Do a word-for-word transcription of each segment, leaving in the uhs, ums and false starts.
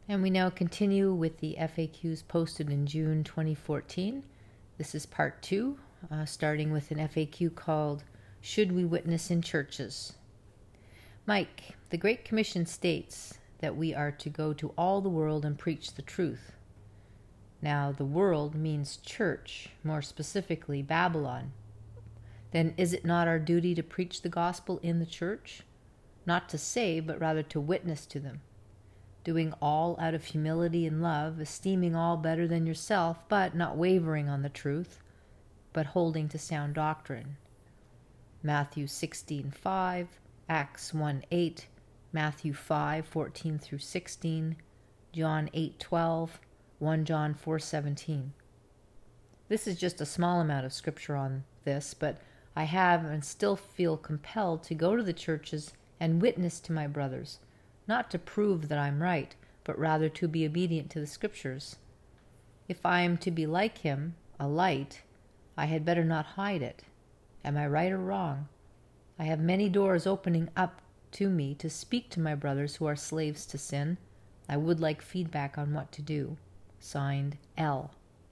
And we now continue with the F A Qs posted in June twenty fourteen. This is part two, uh, starting with an F A Q called, Should We Witness in Churches? Mike, the Great Commission states that we are to go to all the world and preach the truth. Now, the world means church, more specifically Babylon. Then is it not our duty to preach the gospel in the church? Not to save, but rather to witness to them. Doing all out of humility and love, esteeming all better than yourself, but not wavering on the truth, but holding to sound doctrine. Matthew sixteen five, Acts one eight, Matthew five fourteen through sixteen, John eight twelve, First John four seventeen. This is just a small amount of scripture on this, but I have and still feel compelled to go to the churches and witness to my brothers, not to prove that I'm right, but rather to be obedient to the scriptures. If I am to be like him, a light, I had better not hide it. Am I right or wrong? I have many doors opening up to me to speak to my brothers who are slaves to sin. I would like feedback on what to do. Signed, L.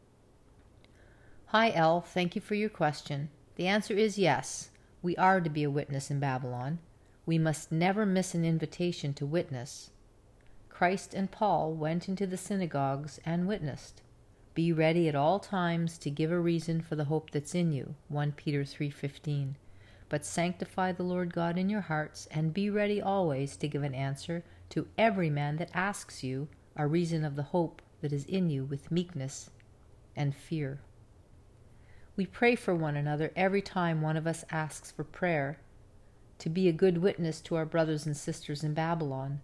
Hi, L. Thank you for your question. The answer is yes. We are to be a witness in Babylon. We must never miss an invitation to witness. Christ and Paul went into the synagogues and witnessed. Be ready at all times to give a reason for the hope that's in you. First Peter three fifteen. But sanctify the Lord God in your hearts, and be ready always to give an answer to every man that asks you a reason of the hope that is in you with meekness and fear. We pray for one another every time one of us asks for prayer, to be a good witness to our brothers and sisters in Babylon.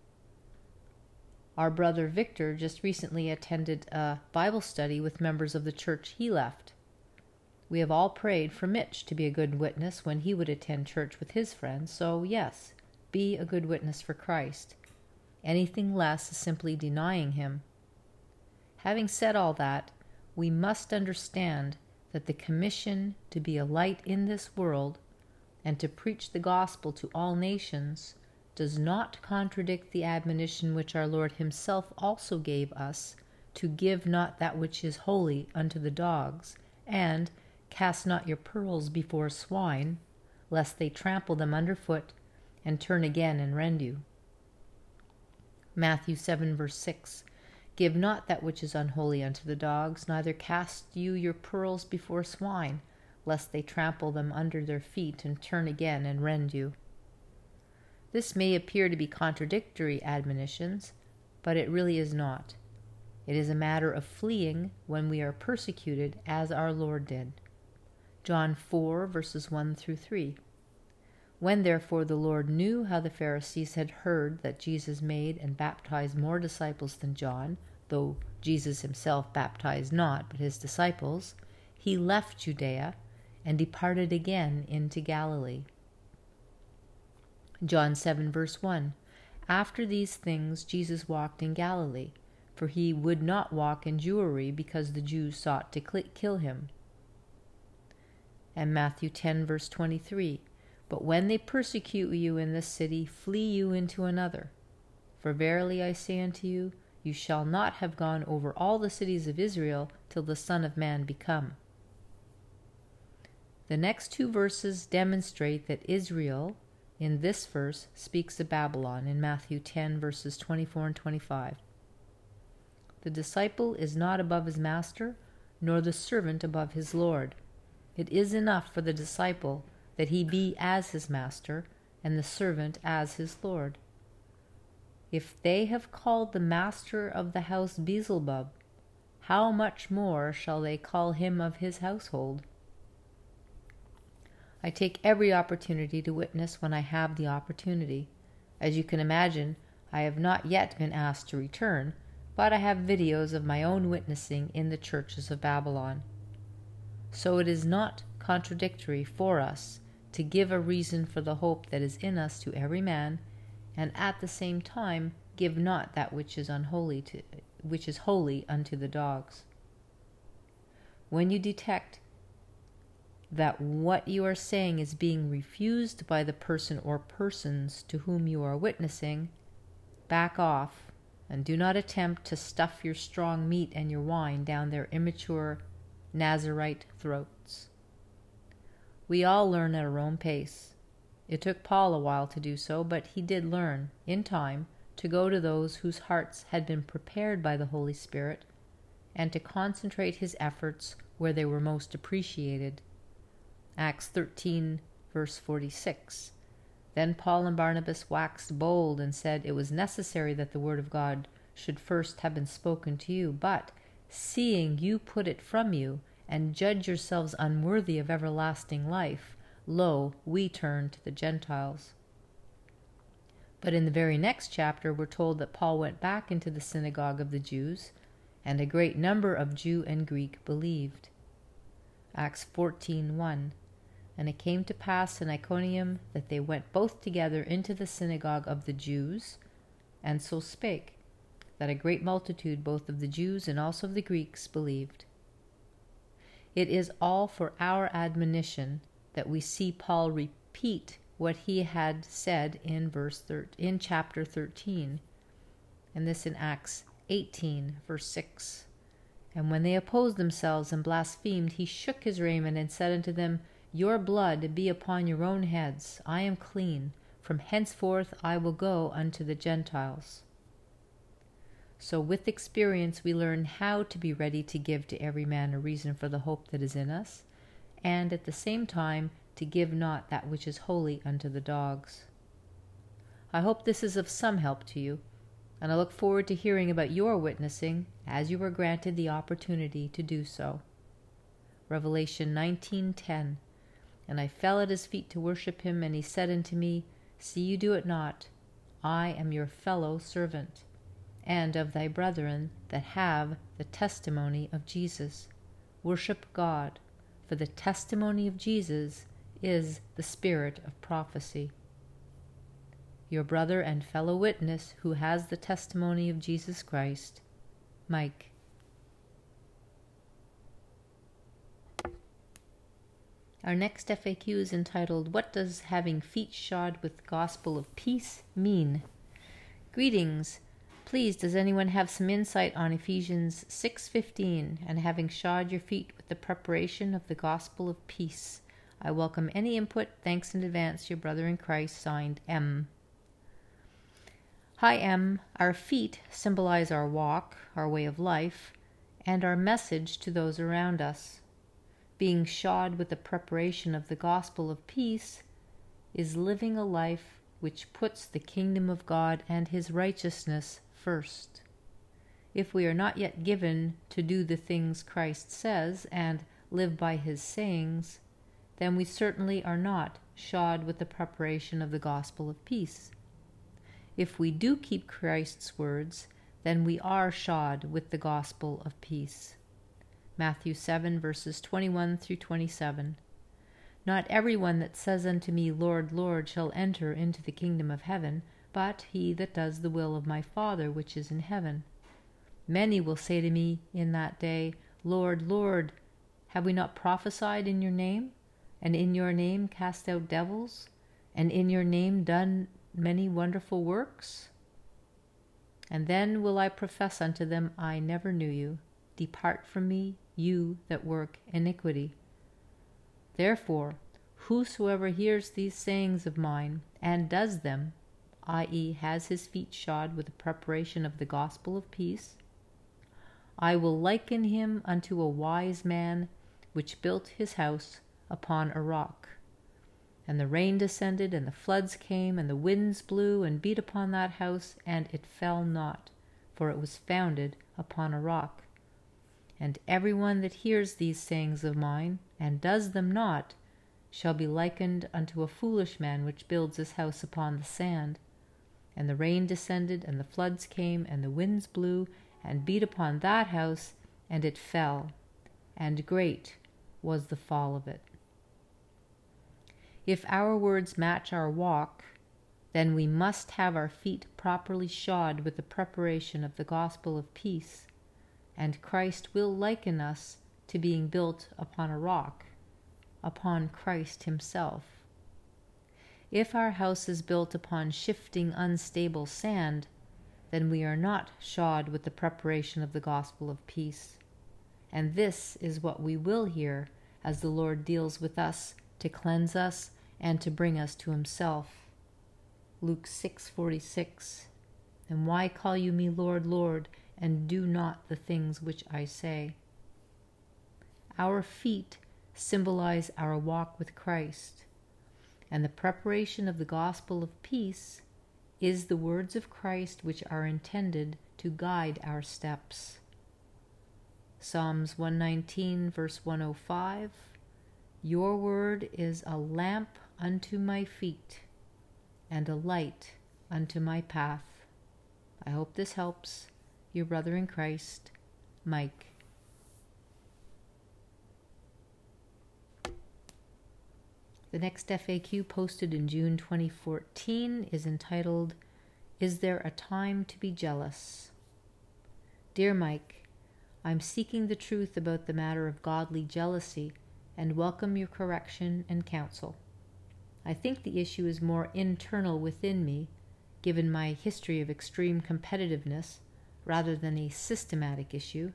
Our brother Victor just recently attended a Bible study with members of the church he left. We have all prayed for Mitch to be a good witness when he would attend church with his friends, so yes, be a good witness for Christ. Anything less is simply denying him. Having said all that, we must understand that the commission to be a light in this world and to preach the gospel to all nations does not contradict the admonition which our Lord himself also gave us, to give not that which is holy unto the dogs, and cast not your pearls before swine, lest they trample them under foot, and turn again and rend you. Matthew seven verse six. Give not that which is unholy unto the dogs, neither cast you your pearls before swine, lest they trample them under their feet, and turn again and rend you. This may appear to be contradictory admonitions, but it really is not. It is a matter of fleeing when we are persecuted, as our Lord did. John four, verses one through three. When therefore the Lord knew how the Pharisees had heard that Jesus made and baptized more disciples than John, though Jesus himself baptized not, but his disciples, he left Judea and departed again into Galilee. John seven, verse one. After these things Jesus walked in Galilee, for he would not walk in Jewry, because the Jews sought to kill him. And Matthew ten, verse twenty-three. But when they persecute you in this city, flee you into another. For verily I say unto you, you shall not have gone over all the cities of Israel till the Son of Man be come. The next two verses demonstrate that Israel, in this verse, speaks of Babylon in Matthew ten, verses twenty-four and twenty-five. The disciple is not above his master, nor the servant above his Lord. It is enough for the disciple that he be as his master, and the servant as his Lord. If they have called the master of the house Beelzebub, how much more shall they call him of his household? I take every opportunity to witness when I have the opportunity. As you can imagine, I have not yet been asked to return, but I have videos of my own witnessing in the churches of Babylon. So it is not contradictory for us to give a reason for the hope that is in us to every man, and at the same time give not that which is unholy to which is holy unto the dogs. When you detect that what you are saying is being refused by the person or persons to whom you are witnessing, back off and do not attempt to stuff your strong meat and your wine down their immature Nazarite throats. We all learn at our own pace. It took Paul a while to do so, but he did learn, in time, to go to those whose hearts had been prepared by the Holy Spirit, and to concentrate his efforts where they were most appreciated. Acts thirteen, verse forty-six. Then Paul and Barnabas waxed bold and said it was necessary that the word of God should first have been spoken to you, but seeing you put it from you, and judge yourselves unworthy of everlasting life, lo, we turn to the Gentiles. But in the very next chapter we're told that Paul went back into the synagogue of the Jews, and a great number of Jew and Greek believed. Acts fourteen one. And it came to pass in Iconium that they went both together into the synagogue of the Jews, and so spake, that a great multitude both of the Jews and also of the Greeks believed. It is all for our admonition that we see Paul repeat what he had said in verse thir- in chapter thirteen, and this in Acts eighteen, verse six. And when they opposed themselves and blasphemed, he shook his raiment and said unto them, Your blood be upon your own heads. I am clean. From henceforth I will go unto the Gentiles. So with experience we learn how to be ready to give to every man a reason for the hope that is in us, and at the same time to give not that which is holy unto the dogs. I hope this is of some help to you, and I look forward to hearing about your witnessing as you are granted the opportunity to do so. Revelation nineteen ten. And I fell at his feet to worship him, and he said unto me, See you do it not. I am your fellow servant, and of thy brethren that have the testimony of Jesus. Worship God, for the testimony of Jesus is the spirit of prophecy. Your brother and fellow witness who has the testimony of Jesus Christ, Mike. Our next F A Q is entitled, What does having feet shod with gospel of peace mean? Greetings. Please, does anyone have some insight on Ephesians six fifteen and having shod your feet with the preparation of the gospel of peace? I welcome any input. Thanks in advance, your brother in Christ, signed M. Hi, M. Our feet symbolize our walk, our way of life, and our message to those around us. Being shod with the preparation of the gospel of peace is living a life which puts the kingdom of God and his righteousness first. If we are not yet given to do the things Christ says and live by his sayings, then we certainly are not shod with the preparation of the gospel of peace. If we do keep Christ's words, then we are shod with the gospel of peace. Matthew seven, verses twenty-one through twenty-seven. Not everyone that says unto me, Lord, Lord, shall enter into the kingdom of heaven, but he that does the will of my Father which is in heaven. Many will say to me in that day, Lord, Lord, have we not prophesied in your name, and in your name cast out devils, and in your name done many wonderful works? And then will I profess unto them, I never knew you. Depart from me, you that work iniquity. Therefore, whosoever hears these sayings of mine, and does them, that is, has his feet shod with the preparation of the gospel of peace, I will liken him unto a wise man which built his house upon a rock. And the rain descended, and the floods came, and the winds blew and beat upon that house, and it fell not, for it was founded upon a rock. And every one that hears these sayings of mine, and does them not, shall be likened unto a foolish man which builds his house upon the sand. And the rain descended, and the floods came, and the winds blew, and beat upon that house, and it fell, and great was the fall of it. If our words match our walk, then we must have our feet properly shod with the preparation of the gospel of peace, and Christ will liken us to being built upon a rock, upon Christ himself. If our house is built upon shifting, unstable sand, then we are not shod with the preparation of the gospel of peace. And this is what we will hear as the Lord deals with us to cleanse us and to bring us to himself. Luke six forty-six. And why call you me Lord, Lord, and do not the things which I say? Our feet symbolize our walk with Christ, and the preparation of the gospel of peace is the words of Christ which are intended to guide our steps. Psalms one nineteen, verse one oh five, Your word is a lamp unto my feet, and a light unto my path. I hope this helps. Your brother in Christ, Mike. The next F A Q posted in June twenty fourteen is entitled, Is There a Time to be Jealous? Dear Mike, I'm seeking the truth about the matter of godly jealousy and welcome your correction and counsel. I think the issue is more internal within me, given my history of extreme competitiveness, rather than a systematic issue.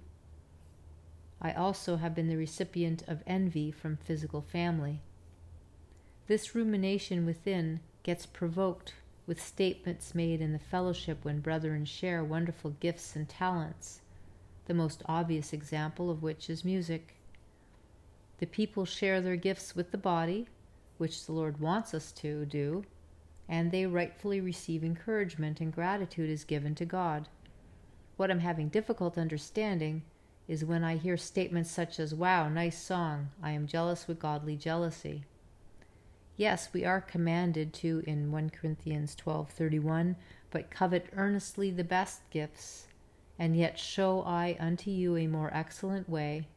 I also have been the recipient of envy from physical family. This rumination within gets provoked with statements made in the fellowship when brethren share wonderful gifts and talents, the most obvious example of which is music. The people share their gifts with the body, which the Lord wants us to do, and they rightfully receive encouragement, and gratitude is given to God. What I'm having difficult understanding is when I hear statements such as, wow, nice song, I am jealous with godly jealousy. Yes, we are commanded to, in First Corinthians twelve thirty-one, but covet earnestly the best gifts, and yet show I unto you a more excellent way.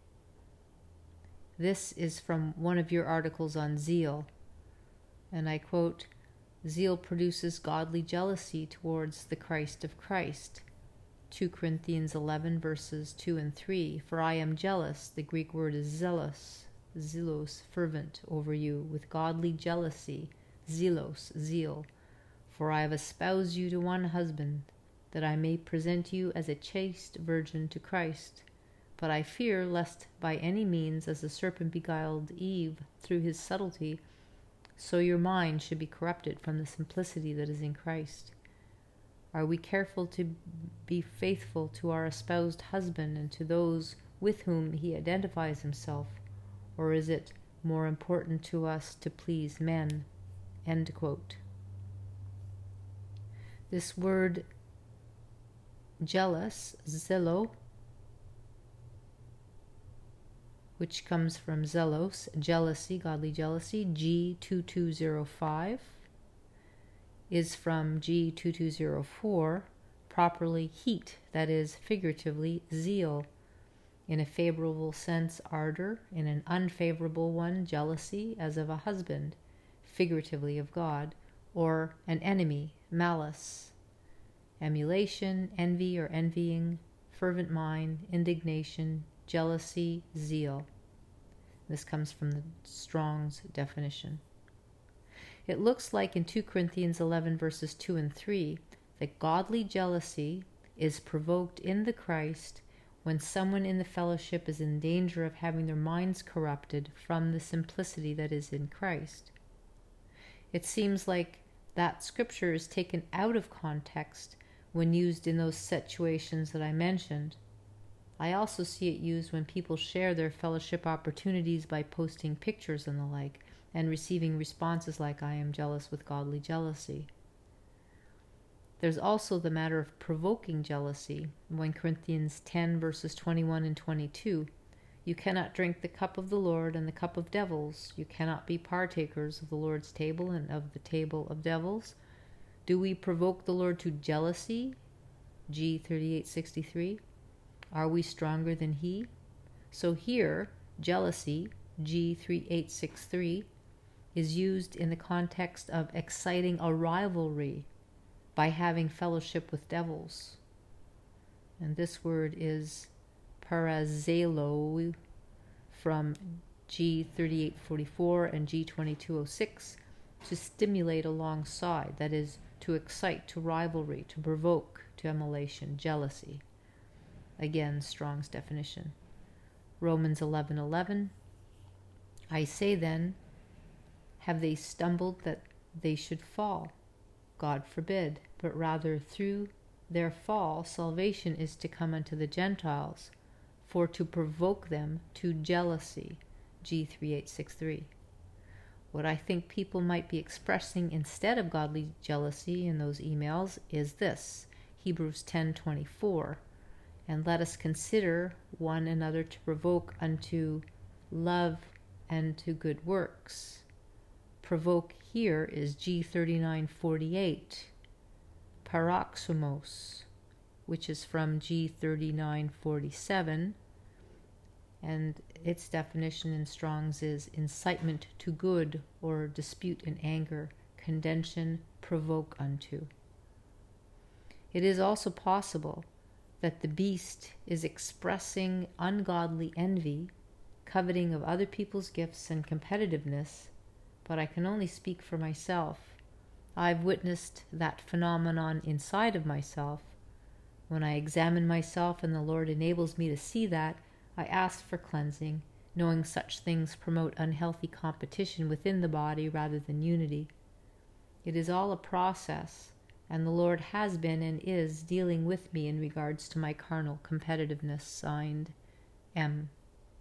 This is from one of your articles on zeal, and I quote, Zeal produces godly jealousy towards the Christ of Christ. Second Corinthians eleven, verses two and three. For I am jealous, the Greek word is zealous, zelos, fervent over you, with godly jealousy, zelos, zeal. For I have espoused you to one husband, that I may present you as a chaste virgin to Christ. But I fear lest by any means, as the serpent beguiled Eve through his subtlety, so your mind should be corrupted from the simplicity that is in Christ. Are we careful to be faithful to our espoused husband and to those with whom he identifies himself, or is it more important to us to please men? End quote. This word jealous, zelo, which comes from zelos, jealousy, godly jealousy, G two two zero five, is from G two two zero four, properly heat, that is, figuratively, zeal. In a favorable sense, ardor; in an unfavorable one, jealousy, as of a husband, figuratively of God; or an enemy, malice. Emulation, envy or envying, fervent mind, indignation, jealousy, zeal. This comes from the Strong's definition. It looks like in Second Corinthians eleven, verses two and three, that godly jealousy is provoked in the Christ when someone in the fellowship is in danger of having their minds corrupted from the simplicity that is in Christ. It seems like that scripture is taken out of context when used in those situations that I mentioned. I also see it used when people share their fellowship opportunities by posting pictures and the like, and receiving responses like, I am jealous with godly jealousy. There's also the matter of provoking jealousy. First Corinthians ten, verses twenty-one and twenty-two. You cannot drink the cup of the Lord and the cup of devils. You cannot be partakers of the Lord's table and of the table of devils. Do we provoke the Lord to jealousy? G thirty-eight sixty-three. Are we stronger than he? So here, jealousy, G thirty-eight sixty-three, is used in the context of exciting a rivalry by having fellowship with devils. And this word is parazelo from G thirty-eight forty-four and G twenty-two oh six, to stimulate alongside, that is, to excite to rivalry, to provoke to emulation, jealousy. Again, Strong's definition. Romans eleven eleven. I say then, have they stumbled that they should fall? God forbid, but rather through their fall salvation is to come unto the Gentiles, for to provoke them to jealousy. G three eight six three. What I think people might be expressing instead of godly jealousy in those emails is this, Hebrews ten twenty-four. And let us consider one another to provoke unto love and to good works. Provoke here is G thirty-nine forty-eight, paroxomos, which is from G thirty-nine forty-seven, and its definition in Strong's is incitement to good or dispute in anger, contention, provoke unto. It is also possible that the beast is expressing ungodly envy, coveting of other people's gifts and competitiveness, but I can only speak for myself. I've witnessed that phenomenon inside of myself. When I examine myself and the Lord enables me to see that, I ask for cleansing, knowing such things promote unhealthy competition within the body rather than unity. It is all a process, and the Lord has been and is dealing with me in regards to my carnal competitiveness. Signed, M.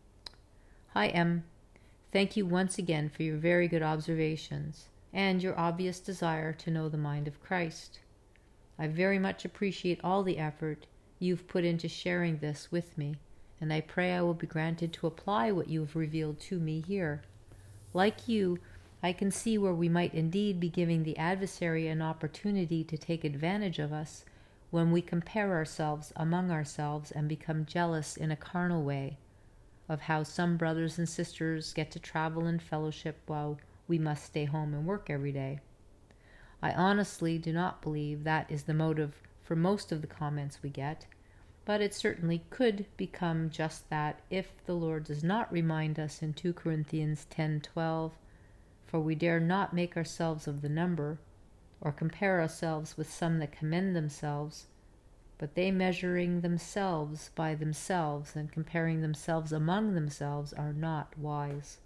Hi, M. Thank you once again for your very good observations and your obvious desire to know the mind of Christ. I very much appreciate all the effort you've put into sharing this with me, and I pray I will be granted to apply what you have revealed to me here. Like you, I can see where we might indeed be giving the adversary an opportunity to take advantage of us when we compare ourselves among ourselves and become jealous in a carnal way of how some brothers and sisters get to travel and fellowship while we must stay home and work every day. I honestly do not believe that is the motive for most of the comments we get, but it certainly could become just that if the Lord does not remind us in two Corinthians ten twelve, for we dare not make ourselves of the number, or compare ourselves with some that commend themselves, but they measuring themselves by themselves and comparing themselves among themselves are not wise.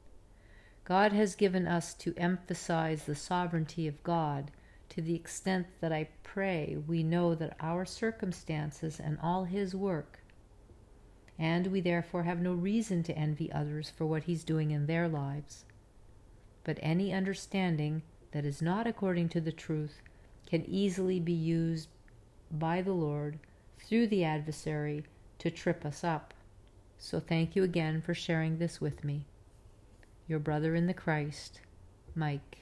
God has given us to emphasize the sovereignty of God to the extent that I pray we know that our circumstances and all His work, and we therefore have no reason to envy others for what He's doing in their lives. But any understanding that is not according to the truth can easily be used by the Lord through the adversary to trip us up. So thank you again for sharing this with me. Your brother in the Christ, Mike.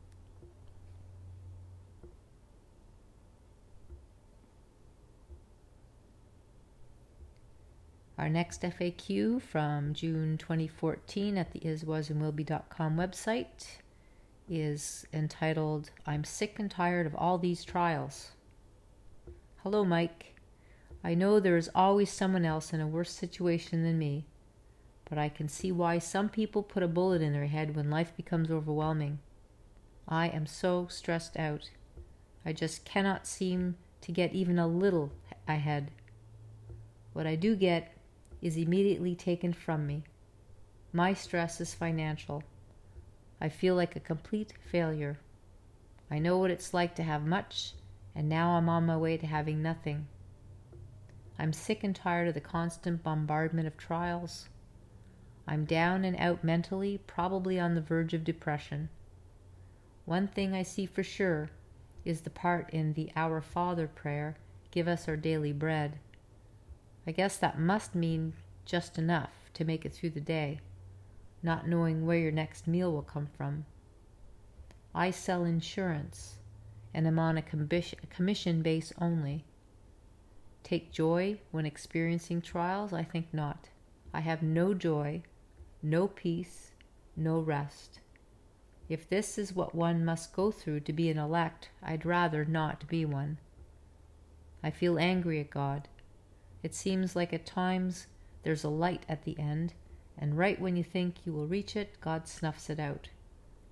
Our next F A Q from June twenty fourteen at the is was and will be dot com website is entitled, I'm sick and tired of all these trials. Hello, Mike. I know there is always someone else in a worse situation than me, but I can see why some people put a bullet in their head when life becomes overwhelming. I am so stressed out. I just cannot seem to get even a little ahead. What I do get is immediately taken from me. My stress is financial. I feel like a complete failure. I know what it's like to have much, and now I'm on my way to having nothing. I'm sick and tired of the constant bombardment of trials. I'm down and out mentally, probably on the verge of depression. One thing I see for sure is the part in the Our Father prayer, give us our daily bread. I guess that must mean just enough to make it through the day, not knowing where your next meal will come from. I sell insurance and am on a commission base only. Take joy when experiencing trials? I think not. I have no joy, no peace, no rest. If this is what one must go through to be an elect, I'd rather not be one. I feel angry at God. It seems like at times there's a light at the end, and right when you think you will reach it, God snuffs it out.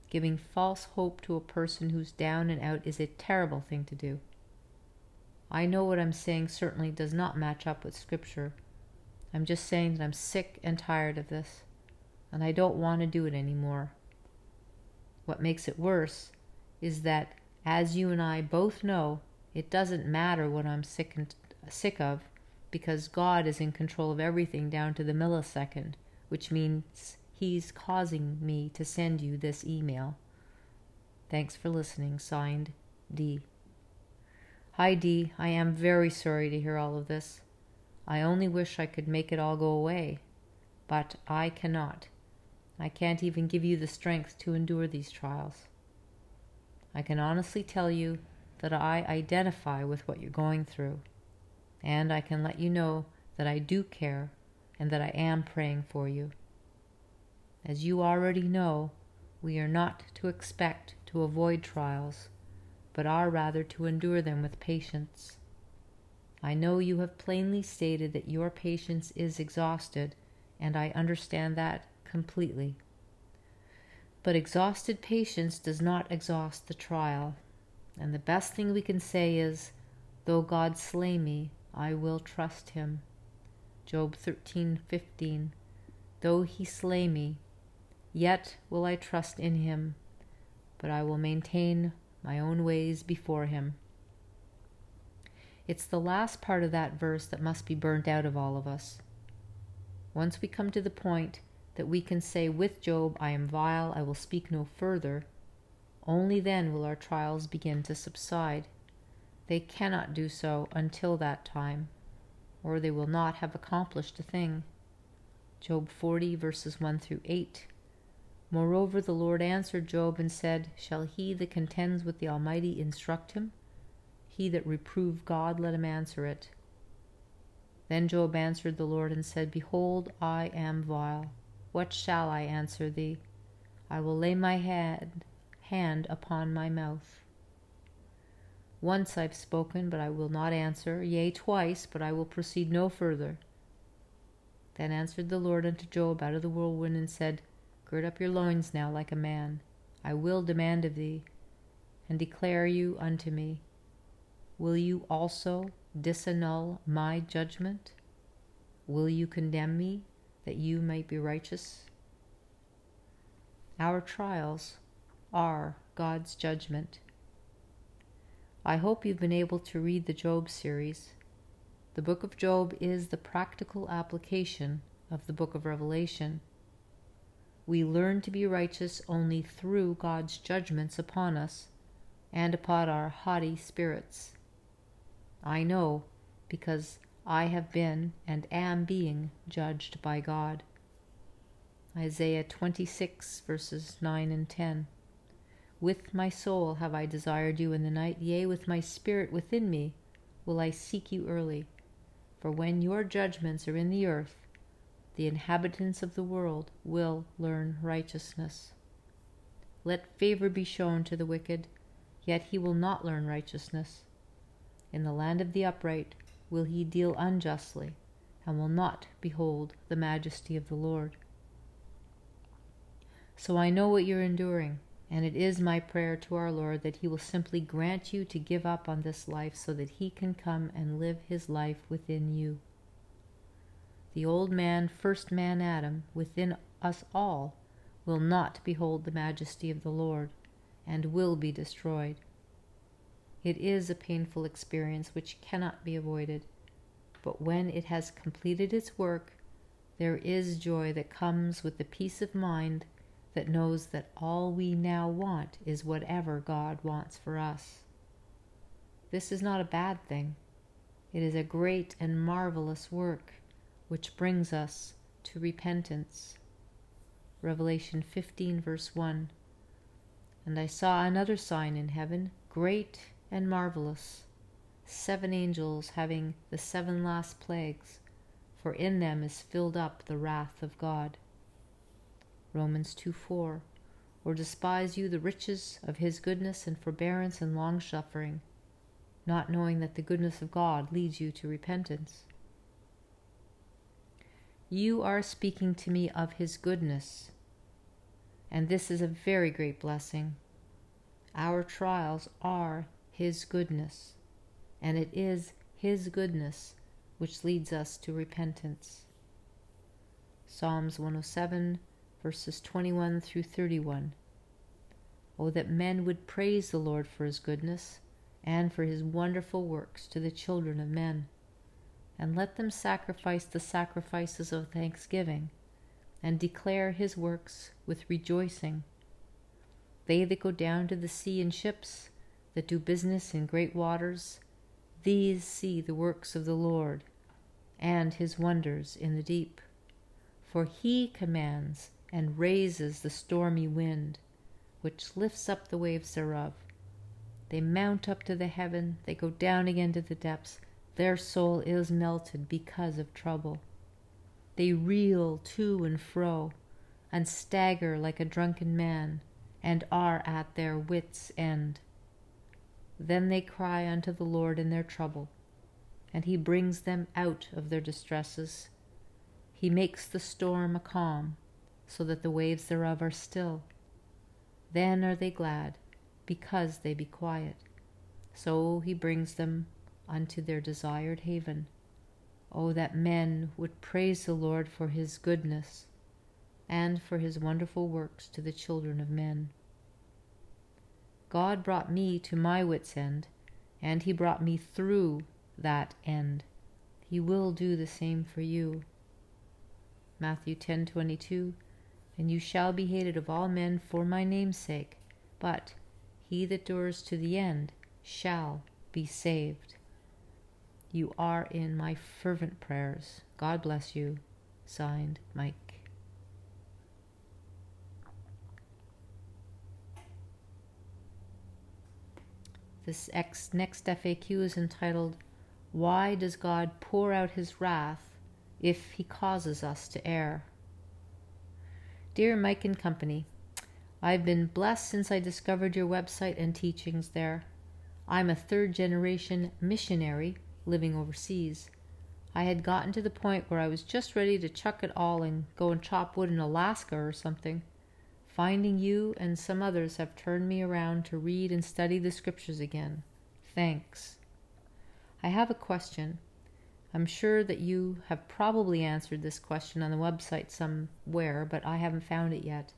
Giving false hope to a person who's down and out is a terrible thing to do. I know what I'm saying certainly does not match up with Scripture. I'm just saying that I'm sick and tired of this, and I don't want to do it anymore. What makes it worse is that, as you and I both know, it doesn't matter what I'm sick and sick of, because God is in control of everything down to the millisecond, which means He's causing me to send you this email. Thanks for listening. Signed, D. Hi, D. I am very sorry to hear all of this. I only wish I could make it all go away, but I cannot. I can't even give you the strength to endure these trials. I can honestly tell you that I identify with what you're going through, and I can let you know that I do care and that I am praying for you. As you already know, we are not to expect to avoid trials, but are rather to endure them with patience. I know you have plainly stated that your patience is exhausted, and I understand that completely. But exhausted patience does not exhaust the trial, and the best thing we can say is, though God slay me, I will trust him. Job thirteen fifteen. Though he slay me, yet will I trust in him, but I will maintain my own ways before him. It's the last part of that verse that must be burnt out of all of us. Once we come to the point that we can say with Job, I am vile, I will speak no further, only then will our trials begin to subside. They cannot do so until that time, or they will not have accomplished a thing. Job forty, verses one through eight. Moreover, the Lord answered Job and said, Shall he that contends with the Almighty instruct him? He that reprove God, let him answer it. Then Job answered the Lord and said, Behold, I am vile. What shall I answer thee? I will lay my hand, hand upon my mouth. Once I've spoken, but I will not answer, yea, twice, but I will proceed no further. Then answered the Lord unto Job out of the whirlwind and said, Gird up your loins now like a man. I will demand of thee, and declare you unto me. Will you also disannul my judgment? Will you condemn me, that you might be righteous? Our trials are God's judgment. I hope you've been able to read the Job series. The book of Job is the practical application of the book of Revelation. We learn to be righteous only through God's judgments upon us and upon our haughty spirits. I know, because I have been and am being judged by God. Isaiah twenty-six, verses nine and ten. With my soul have I desired you in the night, yea, with my spirit within me will I seek you early. For when your judgments are in the earth, the inhabitants of the world will learn righteousness. Let favor be shown to the wicked, yet he will not learn righteousness. In the land of the upright will he deal unjustly, and will not behold the majesty of the Lord. So I know what you're enduring, and it is my prayer to our Lord that he will simply grant you to give up on this life so that he can come and live his life within you. The old man, first man Adam, within us all, will not behold the majesty of the Lord, and will be destroyed. It is a painful experience which cannot be avoided, but when it has completed its work, there is joy that comes with the peace of mind that knows that all we now want is whatever God wants for us. This is not a bad thing. It is a great and marvelous work, which brings us to repentance. Revelation fifteen, verse one. And I saw another sign in heaven, great and marvelous, seven angels having the seven last plagues, for in them is filled up the wrath of God. Romans two four. Or despise you the riches of his goodness and forbearance and long-suffering, not knowing that the goodness of God leads you to repentance. You are speaking to me of his goodness. And this is a very great blessing. Our trials are His goodness, and it is His goodness which leads us to repentance. Psalms one oh seven, verses twenty-one through thirty-one. Oh, that men would praise the Lord for His goodness and for His wonderful works to the children of men, and let them sacrifice the sacrifices of thanksgiving, and declare His works with rejoicing. They that go down to the sea in ships, that do business in great waters, these see the works of the Lord, and His wonders in the deep. For He commands and raises the stormy wind, which lifts up the waves thereof. They mount up to the heaven, they go down again to the depths. Their soul is melted because of trouble. They reel to and fro, and stagger like a drunken man, and are at their wits' end. Then they cry unto the Lord in their trouble, and He brings them out of their distresses. He makes the storm a calm, so that the waves thereof are still. Then are they glad, because they be quiet. So He brings them unto their desired haven. Oh, that men would praise the Lord for His goodness, and for His wonderful works to the children of men. God brought me to my wit's end, and He brought me through that end. He will do the same for you. Matthew ten twenty-two. And you shall be hated of all men for my name's sake, but he that endures to the end shall be saved. You are in my fervent prayers. God bless you. Signed, Mike. This ex- next F A Q is entitled, Why Does God Pour Out His Wrath If He Causes Us to Err? Dear Mike and Company, I've been blessed since I discovered your website and teachings there. I'm a third generation missionary living overseas. I had gotten to the point where I was just ready to chuck it all and go and chop wood in Alaska or something. Finding you and some others have turned me around to read and study the scriptures again. Thanks. I have a question. I'm sure that you have probably answered this question on the website somewhere, but I haven't found it yet.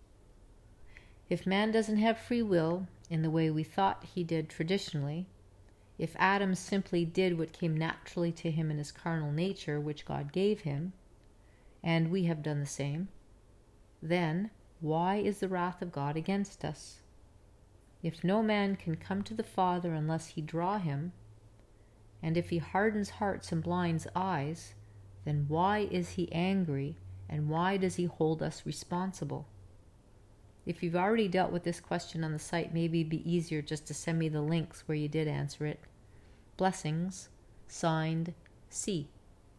If man doesn't have free will in the way we thought he did traditionally, if Adam simply did what came naturally to him in his carnal nature, which God gave him, and we have done the same, then why is the wrath of God against us? If no man can come to the Father unless He draw him, and if He hardens hearts and blinds eyes, then why is He angry, and why does He hold us responsible? If you've already dealt with this question on the site, maybe it'd be easier just to send me the links where you did answer it. Blessings. Signed, C.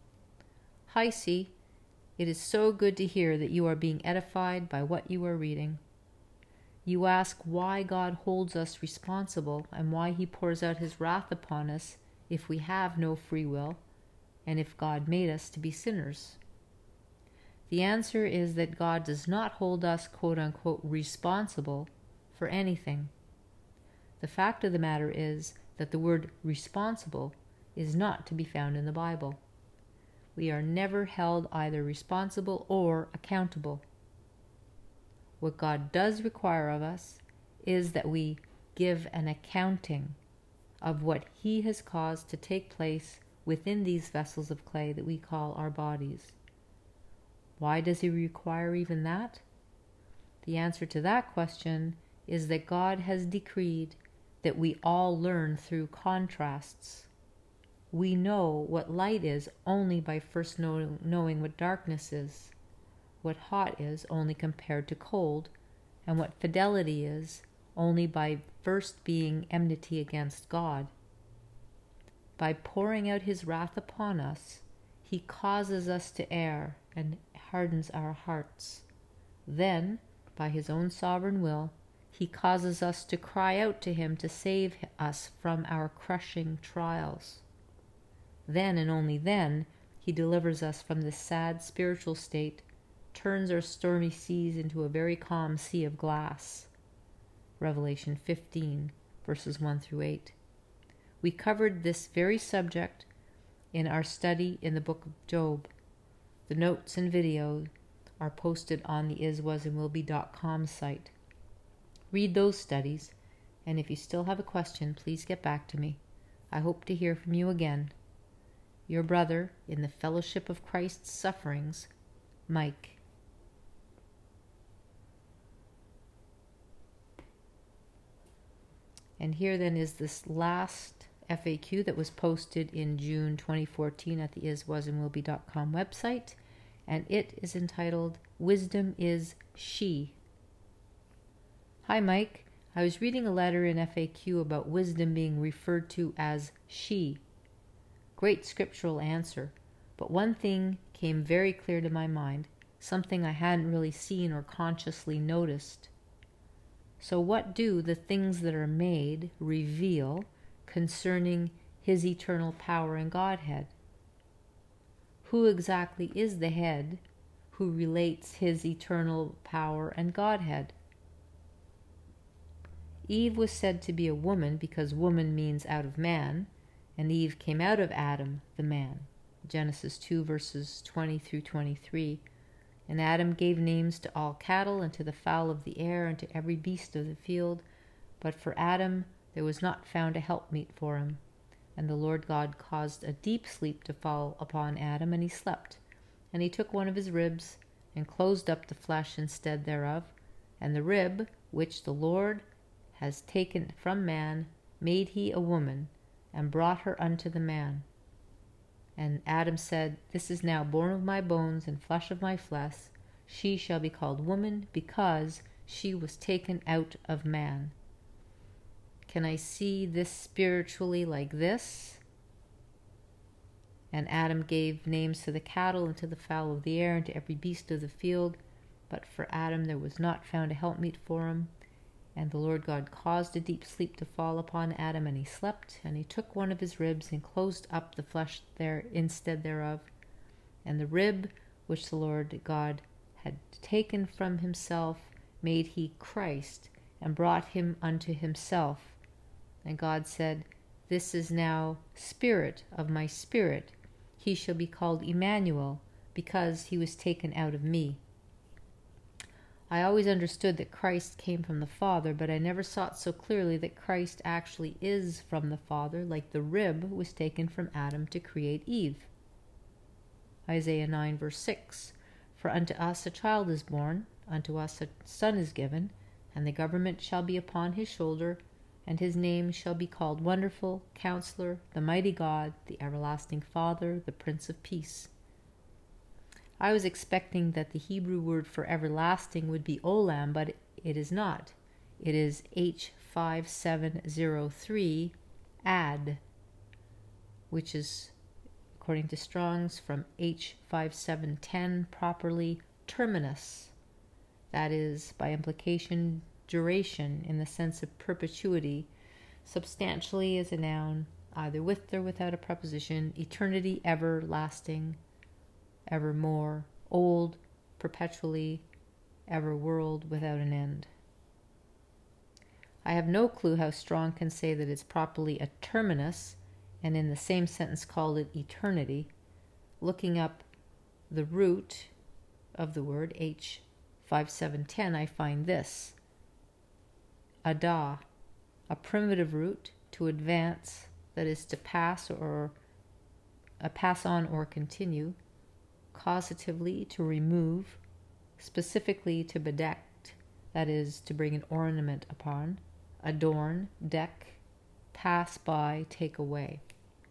Hi, C. It is so good to hear that you are being edified by what you are reading. You ask why God holds us responsible and why He pours out His wrath upon us if we have no free will, and if God made us to be sinners. The answer is that God does not hold us, quote-unquote, responsible for anything. The fact of the matter is that the word responsible is not to be found in the Bible. We are never held either responsible or accountable. What God does require of us is that we give an accounting of what He has caused to take place within these vessels of clay that we call our bodies. Why does He require even that? The answer to that question is that God has decreed that we all learn through contrasts. We know what light is only by first know, knowing what darkness is, what hot is only compared to cold, and what fidelity is only by first being enmity against God. By pouring out His wrath upon us, He causes us to err and hardens our hearts. Then, by His own sovereign will, He causes us to cry out to Him to save us from our crushing trials. Then and only then He delivers us from this sad spiritual state turns our stormy seas into a very calm sea of glass. Revelation fifteen, verses one through eight. We covered this very subject in our study in the book of Job. The notes and video are posted on the is was and will be dot com site. Read those studies, and if you still have a question, please get back to me. I hope to hear from you again. Your brother in the fellowship of Christ's sufferings, Mike. And here then is this last F A Q that was posted in June twenty fourteen at the is was and will be dot com website, and it is entitled, Wisdom is She. Hi Mike, I was reading a letter in F A Q about wisdom being referred to as she. Great scriptural answer, but one thing came very clear to my mind, something I hadn't really seen or consciously noticed. So what do the things that are made reveal concerning his eternal power and Godhead? Who exactly is the head who relates his eternal power and Godhead? Eve was said to be a woman because woman means out of man, and Eve came out of Adam, the man. Genesis two, verses twenty through twenty-three. And Adam gave names to all cattle, and to the fowl of the air, and to every beast of the field. But for Adam there was not found a helpmeet for him. And the Lord God caused a deep sleep to fall upon Adam, and he slept. And he took one of his ribs, and closed up the flesh instead thereof. And the rib, which the Lord has taken from man, made he a woman, and brought her unto the man. And Adam said, This is now bone of my bones and flesh of my flesh. She shall be called woman, because she was taken out of man. Can I see this spiritually like this? And Adam gave names to the cattle and to the fowl of the air and to every beast of the field. But for Adam there was not found a helpmeet for him. And the Lord God caused a deep sleep to fall upon Adam, and he slept. And he took one of his ribs, and closed up the flesh there instead thereof. And the rib which the Lord God had taken from himself made he Christ, and brought him unto himself. And God said, This is now spirit of my spirit. He shall be called Emmanuel, because he was taken out of me. I always understood that Christ came from the Father, but I never saw it so clearly that Christ actually is from the Father, like the rib was taken from Adam to create Eve. Isaiah nine, verse six. For unto us a child is born, unto us a son is given, and the government shall be upon his shoulder, and his name shall be called Wonderful, Counselor, the Mighty God, the Everlasting Father, the Prince of Peace. I was expecting that the Hebrew word for everlasting would be olam, but it is not. It is H five seven zero three, ad, which is, according to Strong's, from H five seven one zero, properly terminus. That is, by implication, duration in the sense of perpetuity, substantially as a noun, either with or without a preposition, eternity, everlasting, evermore, old, perpetually, ever world, without an end. I have no clue how Strong can say that it's properly a terminus, and in the same sentence called it eternity. Looking up the root of the word, H five seven one zero, I find this. Ada, a primitive root, to advance, that is to pass or uh, pass on or continue, causatively to remove, specifically to bedeck, that is to bring an ornament upon, adorn, deck, pass by, take away.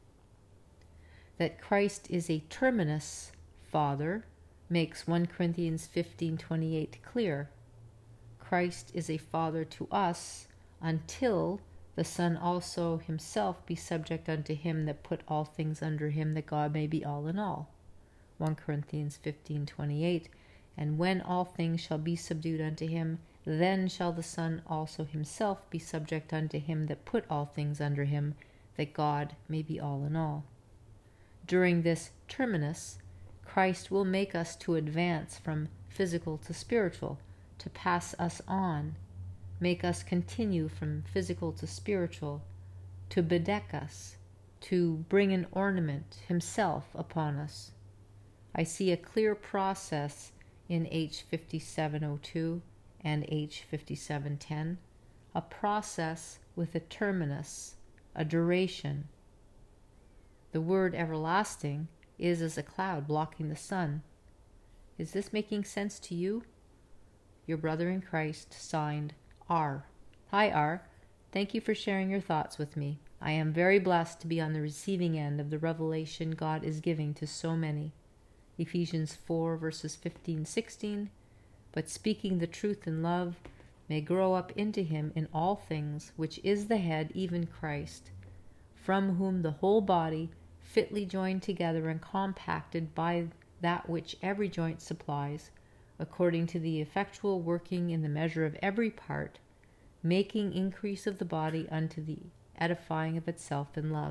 That Christ is a terminus, Father, makes First Corinthians fifteen twenty-eight clear. Christ is a Father to us until the Son also himself be subject unto him that put all things under him, that God may be all in all. First Corinthians fifteen twenty-eight. And when all things shall be subdued unto him, then shall the Son also himself be subject unto him that put all things under him, that God may be all in all. During this terminus, Christ will make us to advance from physical to spiritual, to pass us on, make us continue from physical to spiritual, to bedeck us, to bring an ornament himself upon us. I see a clear process in H fifty-seven oh two and H fifty-seven ten, a process with a terminus, a duration. The word everlasting is as a cloud blocking the sun. Is this making sense to you? Your brother in Christ, signed R. Hi R. Thank you for sharing your thoughts with me. I am very blessed to be on the receiving end of the revelation God is giving to so many. Ephesians four verses fifteen sixteen. But speaking the truth in love may grow up into him in all things, which is the head, even Christ, from whom the whole body, fitly joined together and compacted by that which every joint supplies, according to the effectual working in the measure of every part, making increase of the body unto the edifying of itself in love.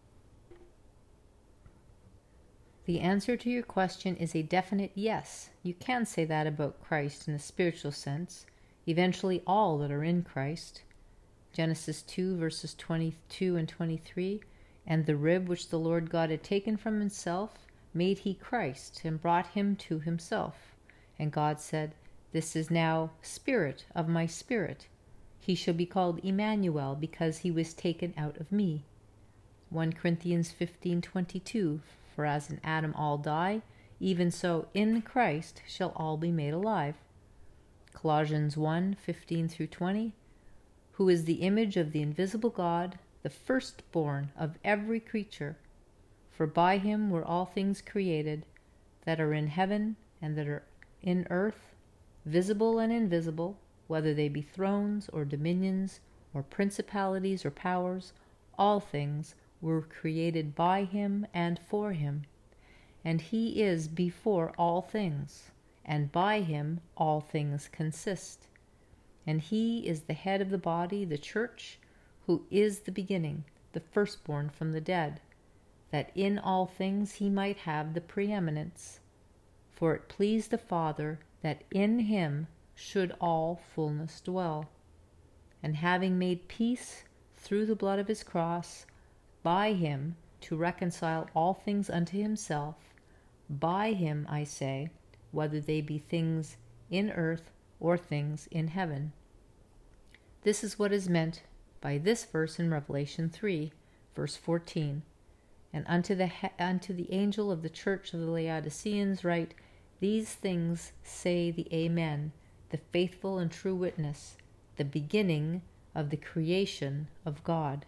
The answer to your question is a definite yes. You can say that about Christ in a spiritual sense, eventually all that are in Christ. Genesis two verses twenty-two and twenty-three, and the rib which the Lord God had taken from himself made he Christ, and brought him to himself. And God said, This is now spirit of my spirit. He shall be called Emmanuel, because he was taken out of me. First Corinthians fifteen twenty-two, For as in Adam all die, even so in Christ shall all be made alive. Colossians one fifteen through twenty, Who is the image of the invisible God, the firstborn of every creature. For by him were all things created, that are in heaven and that are in earth, visible and invisible, whether they be thrones or dominions or principalities or powers. All things were created by him and for him. And he is before all things, and by him all things consist. And he is the head of the body, the church, who is the beginning, the firstborn from the dead, that in all things he might have the preeminence. For it pleased the Father that in him should all fullness dwell. And having made peace through the blood of his cross, by him to reconcile all things unto himself, by him, I say, whether they be things in earth or things in heaven. This is what is meant by this verse in Revelation three, verse fourteen. And unto the, unto the angel of the church of the Laodiceans write, These things say the Amen, the faithful and true witness, the beginning of the creation of God.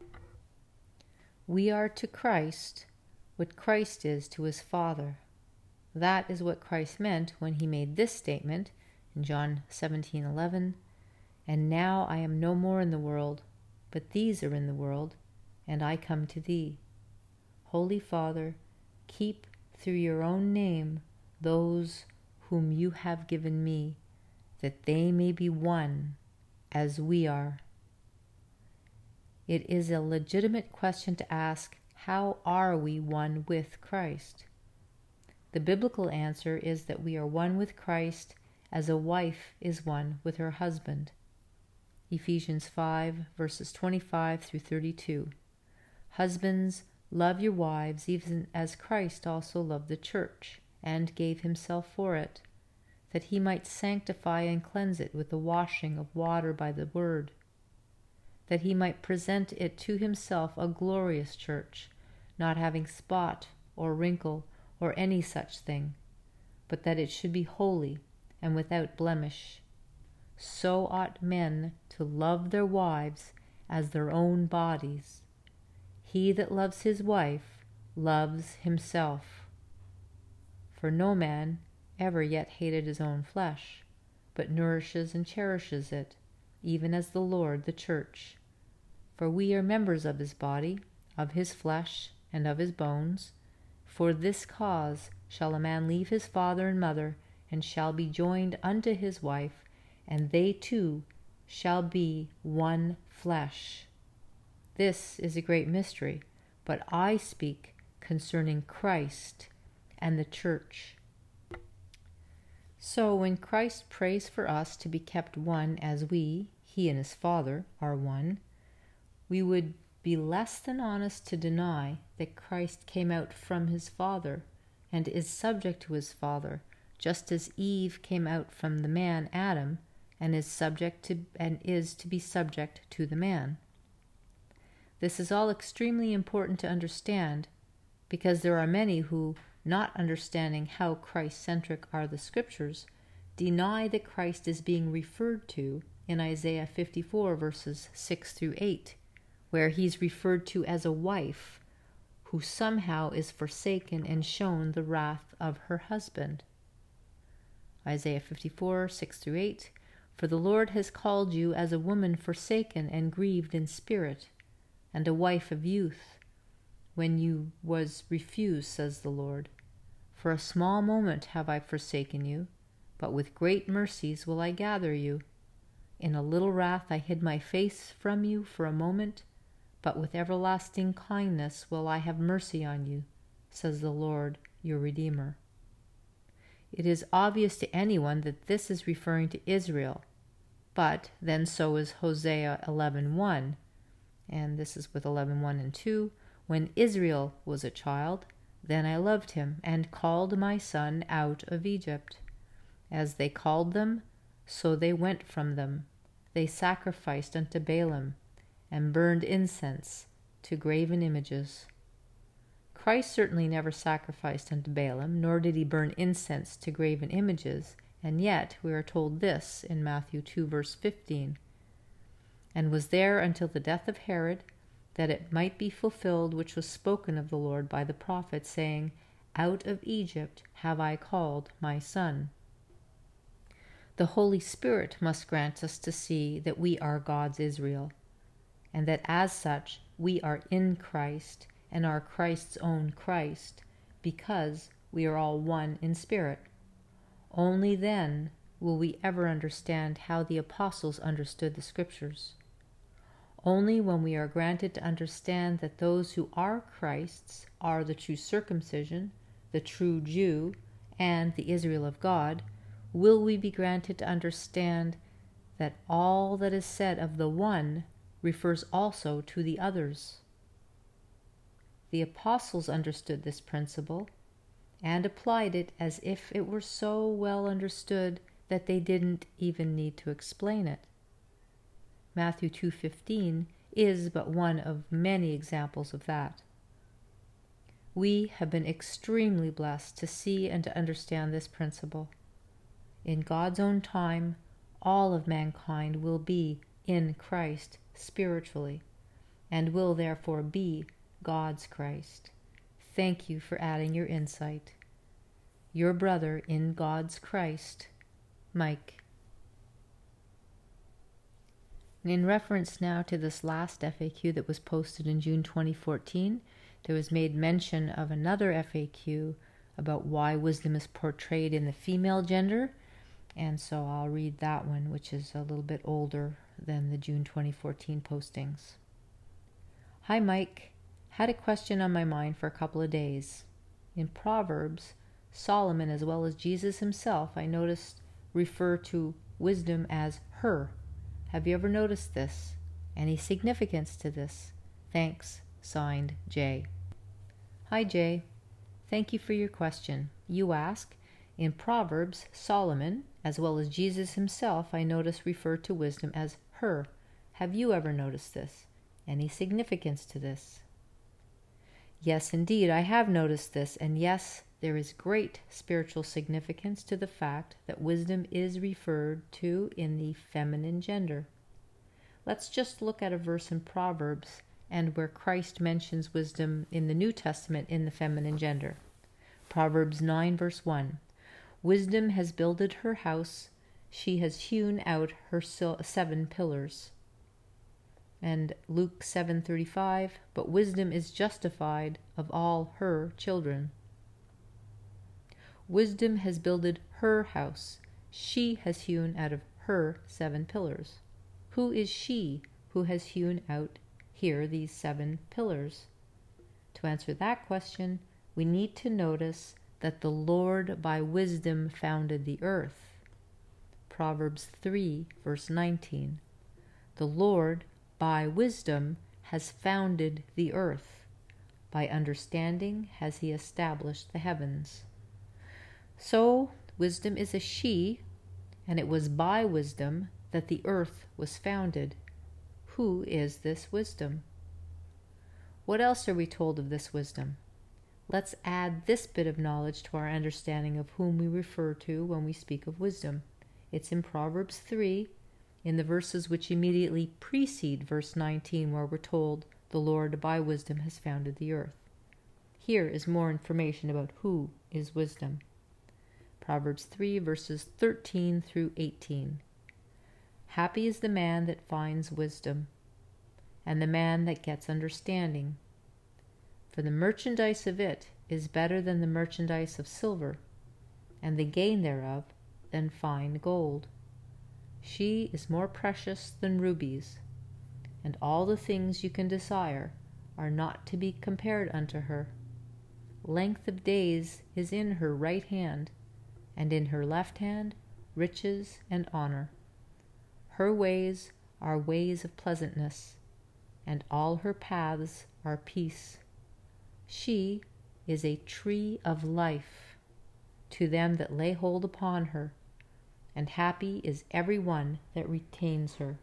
We are to Christ what Christ is to his Father. That is what Christ meant when he made this statement in John seventeen eleven, And now I am no more in the world, but these are in the world, and I come to thee. Holy Father, keep through your own name those whom you have given me, that they may be one as we are. It is a legitimate question to ask, how are we one with Christ? The biblical answer is that we are one with Christ as a wife is one with her husband. Ephesians five, verses twenty-five through thirty-two. Husbands, love your wives, even as Christ also loved the church, and gave himself for it, that he might sanctify and cleanse it with the washing of water by the word, that he might present it to himself a glorious church, not having spot or wrinkle or any such thing, but that it should be holy and without blemish. So ought men to love their wives as their own bodies. He that loves his wife loves himself. For no man ever yet hated his own flesh, but nourishes and cherishes it, even as the Lord the church. For we are members of his body, of his flesh, and of his bones. For this cause shall a man leave his father and mother, and shall be joined unto his wife, and they two shall be one flesh. This is a great mystery, but I speak concerning Christ and the church. So when Christ prays for us to be kept one as we, he and his Father, are one, we would be less than honest to deny that Christ came out from his Father and is subject to his Father, just as Eve came out from the man Adam and is subject to and is to be subject to the man. This is all extremely important to understand, because there are many who, not understanding how Christ-centric are the Scriptures, deny that Christ is being referred to in Isaiah fifty-four verses six through eight, where he's referred to as a wife who somehow is forsaken and shown the wrath of her husband. Isaiah fifty-four, six through eight, For the Lord has called you as a woman forsaken and grieved in spirit, and a wife of youth, when you was refused, says the Lord. For a small moment have I forsaken you, but with great mercies will I gather you. In a little wrath I hid my face from you for a moment, but with everlasting kindness will I have mercy on you, says the Lord your Redeemer. It is obvious to anyone that this is referring to Israel, but then so is Hosea eleven one, and this is with eleven one and two, When Israel was a child, then I loved him, and called my son out of Egypt. As they called them, so they went from them. They sacrificed unto Baalim, and burned incense to graven images. Christ certainly never sacrificed unto Baalim, nor did he burn incense to graven images, and yet we are told this in Matthew two, verse fifteen, And was there until the death of Herod, that it might be fulfilled which was spoken of the Lord by the prophet, saying, Out of Egypt have I called my son. The Holy Spirit must grant us to see that we are God's Israel, and that as such we are in Christ and are Christ's own Christ, because we are all one in spirit. Only then will we ever understand how the apostles understood the Scriptures. Only when we are granted to understand that those who are Christ's are the true circumcision, the true Jew, and the Israel of God, will we be granted to understand that all that is said of the one refers also to the others. The apostles understood this principle and applied it as if it were so well understood that they didn't even need to explain it. Matthew two fifteen is but one of many examples of that. We have been extremely blessed to see and to understand this principle. In God's own time, all of mankind will be in Christ spiritually, and will therefore be God's Christ. Thank you for adding your insight. Your brother in God's Christ, Mike. In reference now to this last F A Q that was posted in June twenty fourteen, there was made mention of another F A Q about why wisdom is portrayed in the female gender, and so I'll read that one, which is a little bit older than the June twenty fourteen postings. Hi Mike, had a question on my mind for a couple of days. In Proverbs, Solomon as well as Jesus himself, I noticed, refer to wisdom as her. Have you ever noticed this? Any significance to this? Thanks, signed Jay. Hi Jay, thank you for your question. You ask, in Proverbs, Solomon, as well as Jesus himself, I notice refer to wisdom as her. Have you ever noticed this? Any significance to this? Yes, indeed, I have noticed this, and yes, there is great spiritual significance to the fact that wisdom is referred to in the feminine gender. Let's just look at a verse in Proverbs and where Christ mentions wisdom in the New Testament in the feminine gender. Proverbs nine verse one. Wisdom has builded her house, she has hewn out her seven pillars. And Luke seven thirty-five, but wisdom is justified of all her children. Wisdom has builded her house, she has hewn out of her seven pillars. Who is she who has hewn out here these seven pillars? To answer that question, we need to notice that the Lord by wisdom founded the earth. Proverbs three, verse nineteen. The Lord by wisdom has founded the earth. By understanding has he established the heavens. So, wisdom is a she, and it was by wisdom that the earth was founded. Who is this wisdom? What else are we told of this wisdom? Let's add this bit of knowledge to our understanding of whom we refer to when we speak of wisdom. It's in Proverbs three, in the verses which immediately precede verse nineteen, where we're told, the Lord by wisdom has founded the earth. Here is more information about who is wisdom. Proverbs three, verses thirteen through eighteen. Happy is the man that finds wisdom, and the man that gets understanding. For the merchandise of it is better than the merchandise of silver, and the gain thereof than fine gold. She is more precious than rubies, and all the things you can desire are not to be compared unto her. Length of days is in her right hand, and in her left hand riches and honor. Her ways are ways of pleasantness, and all her paths are peace. She is a tree of life to them that lay hold upon her, and happy is every one that retains her.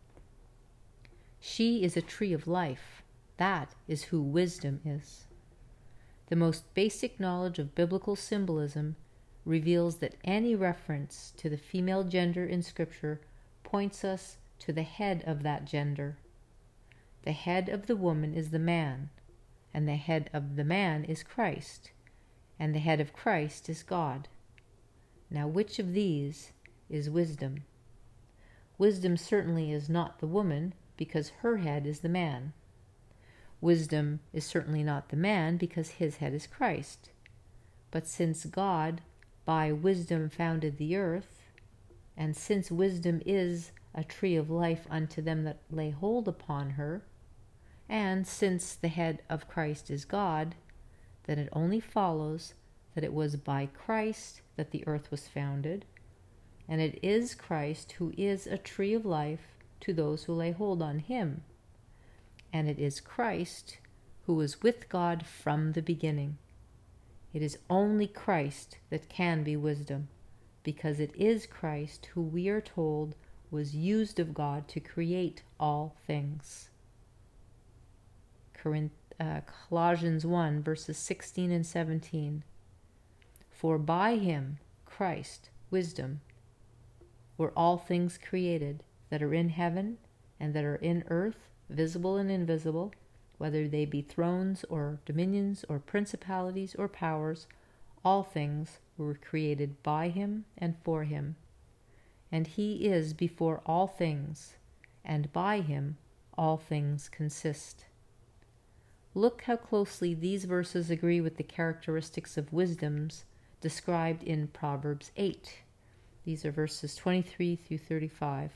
She is a tree of life. That is who wisdom is. The most basic knowledge of biblical symbolism reveals that any reference to the female gender in Scripture points us to the head of that gender. The head of the woman is the man, and the head of the man is Christ, and the head of Christ is God. Now, which of these is wisdom? Wisdom certainly is not the woman, because her head is the man. Wisdom is certainly not the man, because his head is Christ. But since God by wisdom founded the earth, and since wisdom is a tree of life unto them that lay hold upon her, and since the head of Christ is God, then it only follows that it was by Christ that the earth was founded, and it is Christ who is a tree of life to those who lay hold on him, and it is Christ who was with God from the beginning. It is only Christ that can be wisdom, because it is Christ who we are told was used of God to create all things. Corinth, uh, Colossians one, verses sixteen and seventeen. For by him, Christ, wisdom, were all things created, that are in heaven and that are in earth, visible and invisible, whether they be thrones or dominions or principalities or powers, all things were created by him and for him. And he is before all things, and by him all things consist. Look how closely these verses agree with the characteristics of wisdoms described in Proverbs eight. These are verses twenty-three through thirty-five.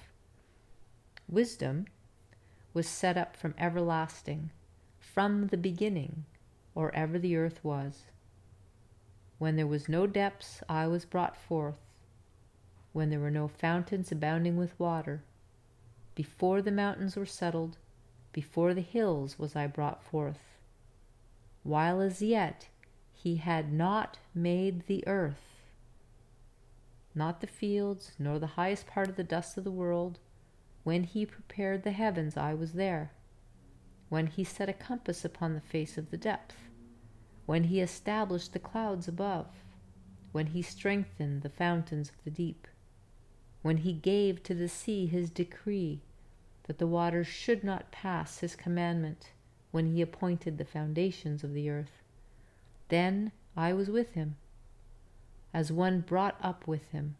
Wisdom was set up from everlasting, from the beginning, or ever the earth was. When there was no depths, I was brought forth. When there were no fountains abounding with water. Before the mountains were settled, before the hills was I brought forth. While as yet he had not made the earth, not the fields, nor the highest part of the dust of the world. When he prepared the heavens, I was there. When he set a compass upon the face of the depth. When he established the clouds above. When he strengthened the fountains of the deep. When he gave to the sea his decree, that the waters should not pass his commandment. When he appointed the foundations of the earth. Then I was with him, as one brought up with him.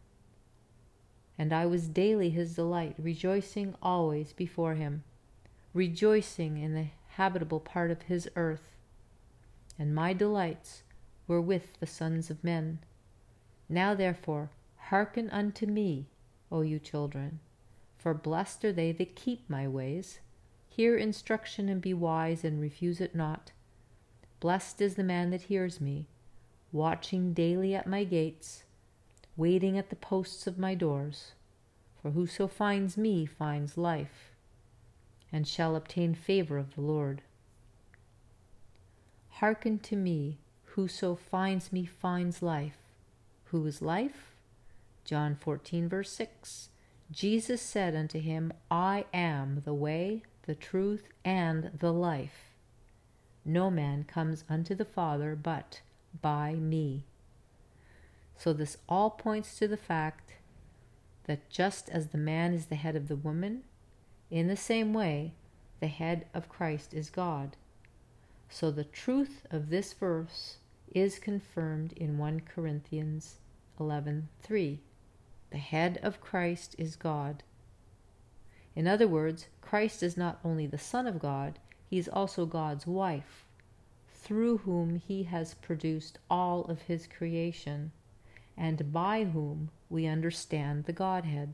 And I was daily his delight, rejoicing always before him, rejoicing in the habitable part of his earth. And my delights were with the sons of men. Now therefore hearken unto me, O you children, for blessed are they that keep my ways. Hear instruction and be wise, and refuse it not. Blessed is the man that hears me. watching daily at my gates, waiting at the posts of my doors. For whoso finds me finds life, and shall obtain favor of the Lord. Hearken to me, whoso finds me finds life. Who is life? John fourteen, verse six. Jesus said unto him, I am the way, the truth, and the life. No man comes unto the Father but by me. So this all points to the fact that just as the man is the head of the woman, in the same way, the head of Christ is God. So the truth of this verse is confirmed in First Corinthians eleven three. The head of Christ is God. In other words, Christ is not only the Son of God, he is also God's wife, through whom he has produced all of his creation, and by whom we understand the Godhead.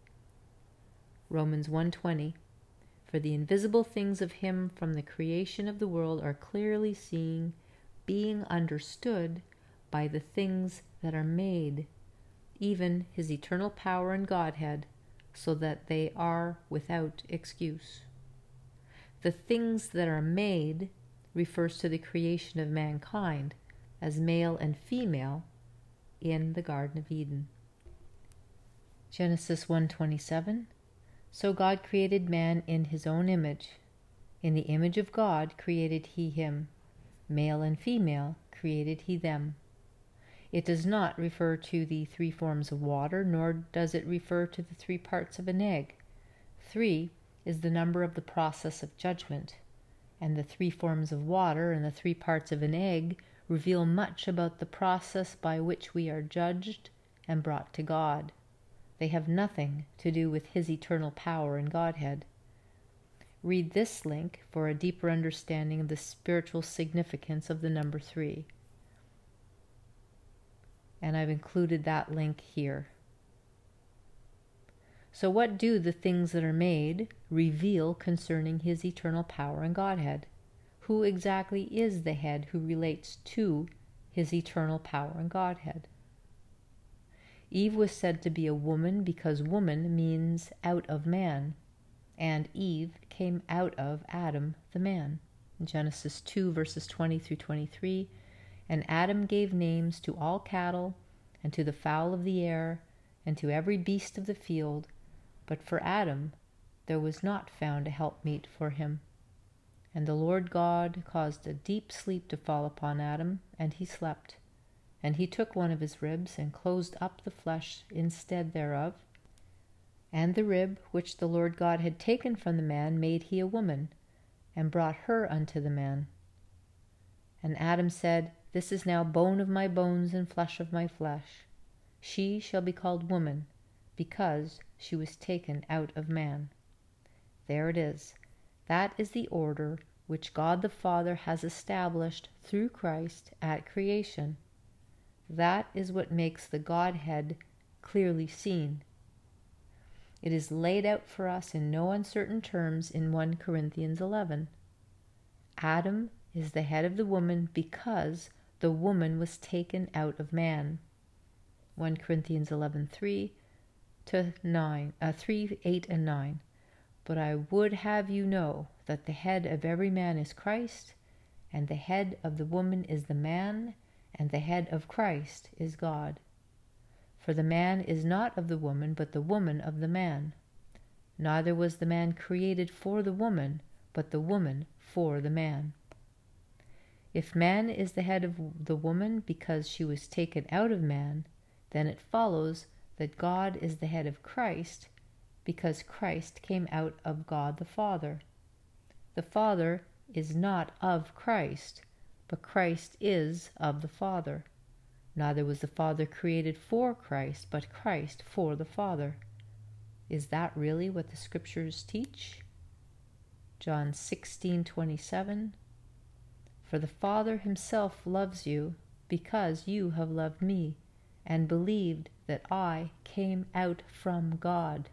Romans one twenty. For the invisible things of him from the creation of the world are clearly seen, being understood by the things that are made, even his eternal power and Godhead, so that they are without excuse. The things that are made refers to the creation of mankind as male and female in the Garden of Eden. Genesis one twenty-seven. So God created man in his own image. In the image of God created he him. Male and female created he them. It does not refer to the three forms of water, nor does it refer to the three parts of an egg. Three is the number of the process of judgment, and the three forms of water and the three parts of an egg reveal much about the process by which we are judged and brought to God. They have nothing to do with his eternal power and Godhead. Read this link for a deeper understanding of the spiritual significance of the number three. And I've included that link here. So what do the things that are made reveal concerning his eternal power and Godhead? Who exactly is the head who relates to his eternal power and Godhead? Eve was said to be a woman because woman means out of man, and Eve came out of Adam the man. In Genesis two, verses twenty through twenty-three, and Adam gave names to all cattle, and to the fowl of the air, and to every beast of the field, but for Adam there was not found a helpmeet for him. And the Lord God caused a deep sleep to fall upon Adam, and he slept. And he took one of his ribs, and closed up the flesh instead thereof. And the rib which the Lord God had taken from the man made he a woman, and brought her unto the man. And Adam said, This is now bone of my bones and flesh of my flesh. She shall be called woman, because she was taken out of man. There it is. That is the order which God the Father has established through Christ at creation. That is what makes the Godhead clearly seen. It is laid out for us in no uncertain terms in First Corinthians eleven. Adam is the head of the woman because the woman was taken out of man. First Corinthians eleven three to nine, uh, three, eight, and nine. But I would have you know that the head of every man is Christ, and the head of the woman is the man, and the head of Christ is God. For the man is not of the woman, but the woman of the man. Neither was the man created for the woman, but the woman for the man. If man is the head of the woman because she was taken out of man, then it follows that God is the head of Christ because Christ came out of God the Father. The Father is not of Christ, but Christ is of the Father. Neither was the Father created for Christ, but Christ for the Father. Is that really what the Scriptures teach? John sixteen twenty-seven. For the Father himself loves you, because you have loved me, and believed that I came out from God.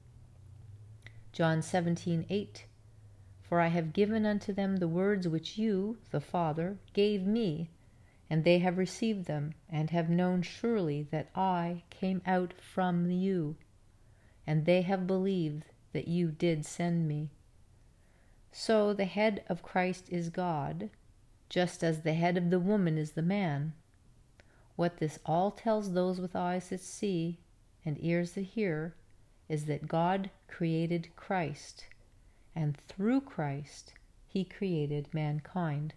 John seventeen eight. For I have given unto them the words which you, the Father, gave me, and they have received them, and have known surely that I came out from you, and they have believed that you did send me. So the head of Christ is God, just as the head of the woman is the man. What this all tells those with eyes that see and ears that hear is that God created Christ, and through Christ he created mankind.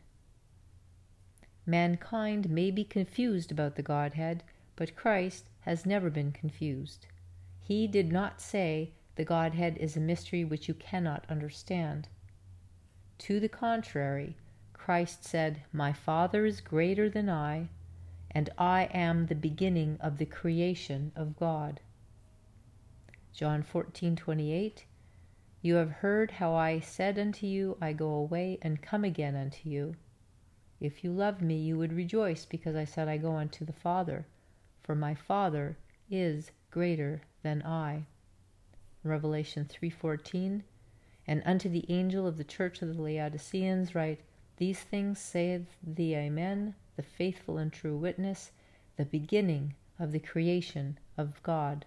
Mankind may be confused about the Godhead, but Christ has never been confused. He did not say the Godhead is a mystery which you cannot understand. To the contrary, Christ said, "My Father is greater than I, and I am the beginning of the creation of God." John fourteen twenty-eight, "You have heard how I said unto you, I go away and come again unto you. If you loved me, you would rejoice, because I said, I go unto the Father, for my Father is greater than I." Revelation three fourteen, "And unto the angel of the church of the Laodiceans write, These things saith the Amen, the faithful and true witness, the beginning of the creation of God."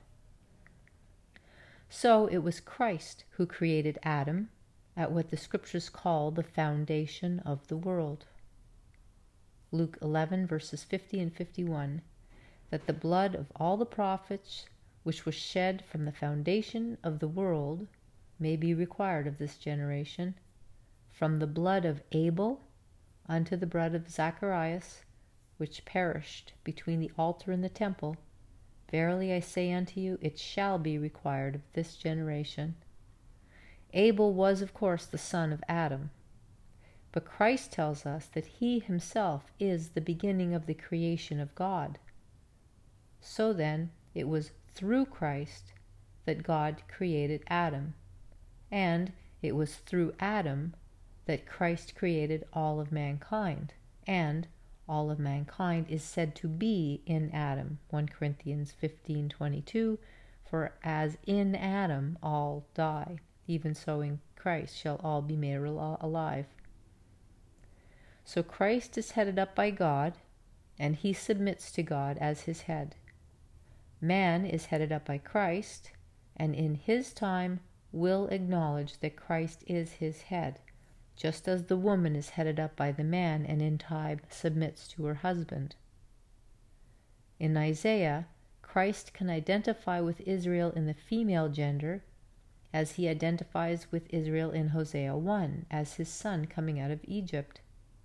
So it was Christ who created Adam at what the Scriptures call the foundation of the world. Luke eleven, verses fifty and fifty-one, "That the blood of all the prophets which was shed from the foundation of the world may be required of this generation, from the blood of Abel unto the blood of Zacharias, which perished between the altar and the temple. Verily I say unto you, it shall be required of this generation." Abel was, of course, the son of Adam. But Christ tells us that he himself is the beginning of the creation of God. So then, it was through Christ that God created Adam, and it was through Adam that Christ created all of mankind, and all of mankind is said to be in Adam. First Corinthians fifteen twenty-two, "For as in Adam all die, even so in Christ shall all be made alive." So Christ is headed up by God, and he submits to God as his head. Man is headed up by Christ, and in his time will acknowledge that Christ is his head, just as the woman is headed up by the man and in time submits to her husband. In Isaiah, Christ can identify with Israel in the female gender, as he identifies with Israel in Hosea one as his son coming out of Egypt.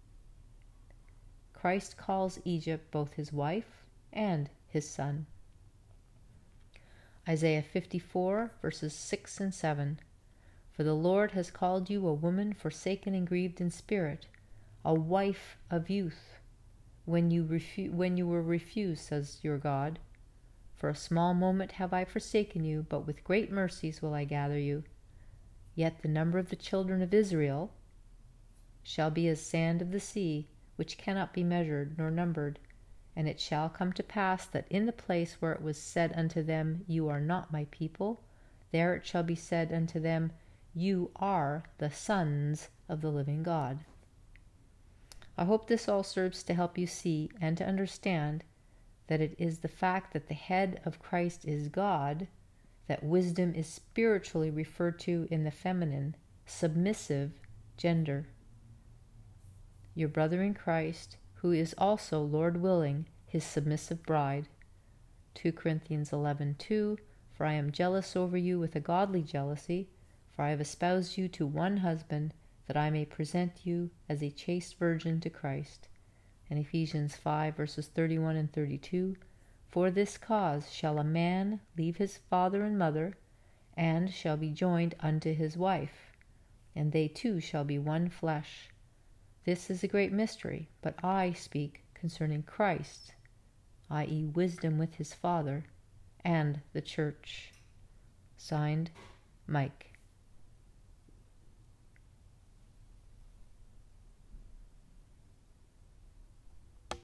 Christ calls Egypt both his wife and his son. Isaiah fifty-four, verses six and seven, "For the Lord has called you a woman forsaken and grieved in spirit, a wife of youth, when you, refu- when you were refused, says your God. For a small moment have I forsaken you, but with great mercies will I gather you. Yet the number of the children of Israel shall be as sand of the sea, which cannot be measured nor numbered. And it shall come to pass that in the place where it was said unto them, You are not my people, there it shall be said unto them, You are the sons of the living God." I hope this all serves to help you see and to understand that it is the fact that the head of Christ is God, that wisdom is spiritually referred to in the feminine, submissive gender. Your brother in Christ, who is also, Lord willing, his submissive bride. Second Corinthians eleven two, "For I am jealous over you with a godly jealousy, for I have espoused you to one husband, that I may present you as a chaste virgin to Christ." And Ephesians five, verses thirty-one and thirty-two, "For this cause shall a man leave his father and mother, and shall be joined unto his wife, and they two shall be one flesh. This is a great mystery, but I speak concerning Christ, that is, wisdom with his Father, and the church." Signed, Mike.